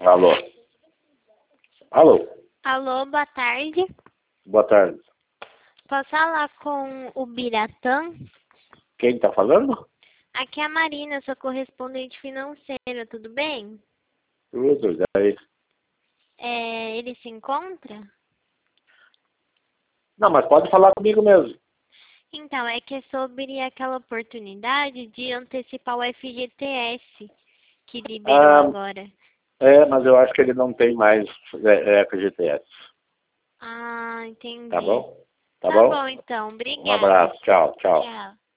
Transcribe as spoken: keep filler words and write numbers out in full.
Alô? Alô? Alô, boa tarde. Boa tarde. Posso falar com o Biratã? Quem tá falando? Aqui é a Marina, sua correspondente financeira, tudo bem? Tudo, e aí? É, ele se encontra? Não, mas pode falar comigo mesmo. Então, é que é sobre aquela oportunidade de antecipar o F G T S que liberou Ah, agora. é, mas eu acho que ele não tem mais é, é, F G T S. Ah, entendi. Tá bom? Tá, Tá bom? bom, então. Um Obrigada. abraço. Tchau, tchau. Tchau.